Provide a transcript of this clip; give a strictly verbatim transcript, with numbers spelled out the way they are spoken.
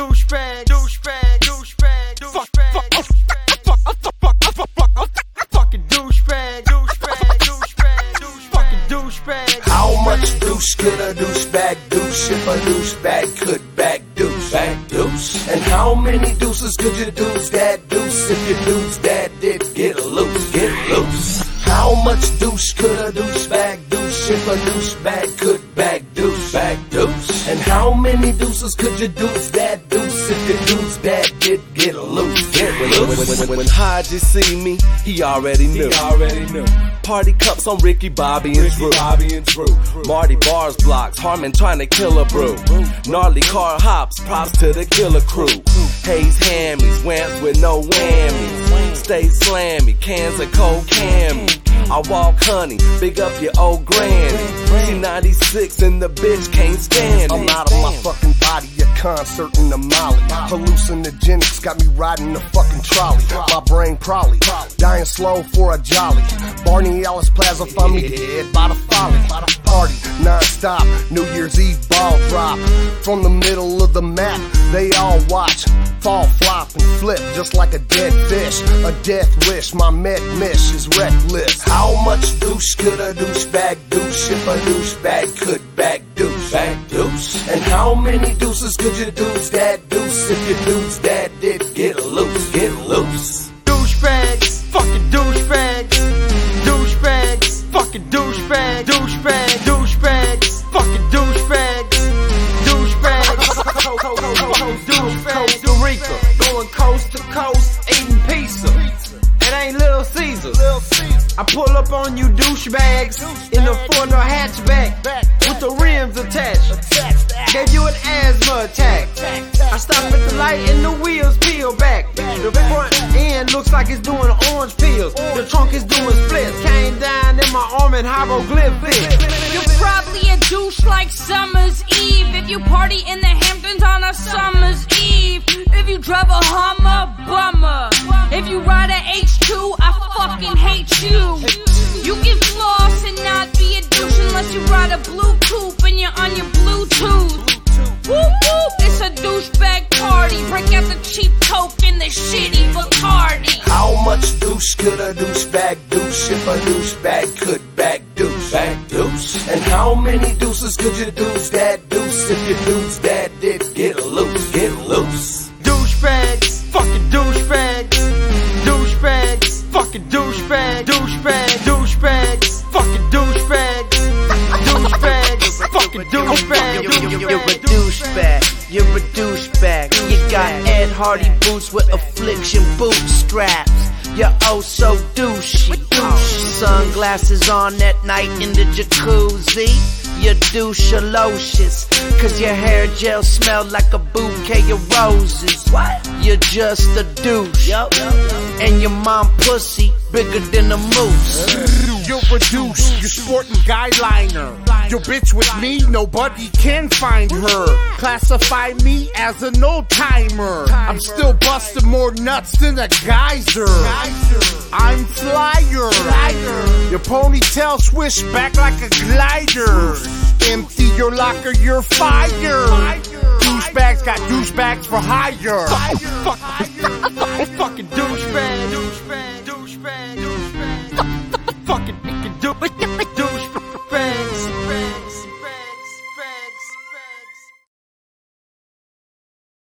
douchebag, douchebag, douchebag, douchebag, douchebag, fucking douchebag, douchebag, douchebag, fucking douchebag. How much douche could a douchebag douche if a douchebag could bag douche? Bag douche. And how many deuces could you douche that douche if you douche that did get loose? Get loose. How much douche could a douchebag douche if a douchebag could bag douche? Bag douche. And how many deuces could you douche that douche if you douche that did get loose? Get loose. When, when, when Haji see me, he already knew. He already knew. Party cups on Ricky, Bobby, and Drew. Bobby and Drew. Marty bars blocks, Harmon trying to kill a brew. Gnarly car hops, props to the killer crew. Haze hammies, wamps with no whammies. Stay slammy, cans of cold cami. I walk honey, big up your old granny. She ninety-six and the bitch can't stand it. I'm out of my fucking body, a concert in the Molly. Hallucinogenics got me riding the fucking trolley. My brain probably dying slow for a jolly. Barney Ellis Plaza, find me dead by the folly. Party non-stop, New Year's Eve ball drop. From the middle of the map, they all watch. Fall, flop, and flip just like a dead fish. A death wish, my med mish is reckless. How much douche could a douchebag douche if a douchebag could bag douche? Bag douche. And how many deuces could you douche that douche if you douche that did get loose? Get loose. Douchebags, fucking douchebags, douchebags, fucking douchebags, douchebags, douchebags, fucking douchebags, douchebags, douchebags, Costa Rica, going coast to coast, eating pizza. It ain't Little Caesar. I pull up on you douchebags in a four-door hatchback with the rims attached. Gave you an asthma attack. I stop at the light and the wheels peel back. The front end looks like it's doing orange peels. The trunk is doing splits. Came down in my arm and hieroglyphics. You're probably a douche like Summer's Eve if you party in the Hamptons on a summer's eve. If you drive a Hummer, bummer. If you ride a H two, I fucking hate you. You can floss and not be a douche unless you ride a blue coupe and you're on your Bluetooth. Woo woo, it's a douchebag party. Break out the cheap Coke and the shitty Bacardi. How much douche could a douchebag douche if a douchebag could bag douche? Bag douche. And how many deuces could you douche that douche if you douche that did get loose? Get loose. Douchebags, fucking douchebags, douchebags, fucking douchebags, douchebags, douchebags, fucking douchebags, douchebags, fucking douchebags. You're a douchebag, you're a douchebag. You got Ed Hardy boots with affliction bootstraps. You're oh so douchey, douchey. Sunglasses on at night in the jacuzzi. You're douche-alocious, cause your hair gel smell like a bouquet of roses. What? You're just a douche, and your mom pussy bigger than a moose. You're a douche, you're sporting guy liner. Your bitch with me, nobody can find her. Classify me as an old timer. I'm still busting more nuts than a geyser. I'm flyer. Your ponytail swish back like a glider. Empty your locker, you're fire. Douchebags got douchebags for hire. Fucking douchebag, douchebag.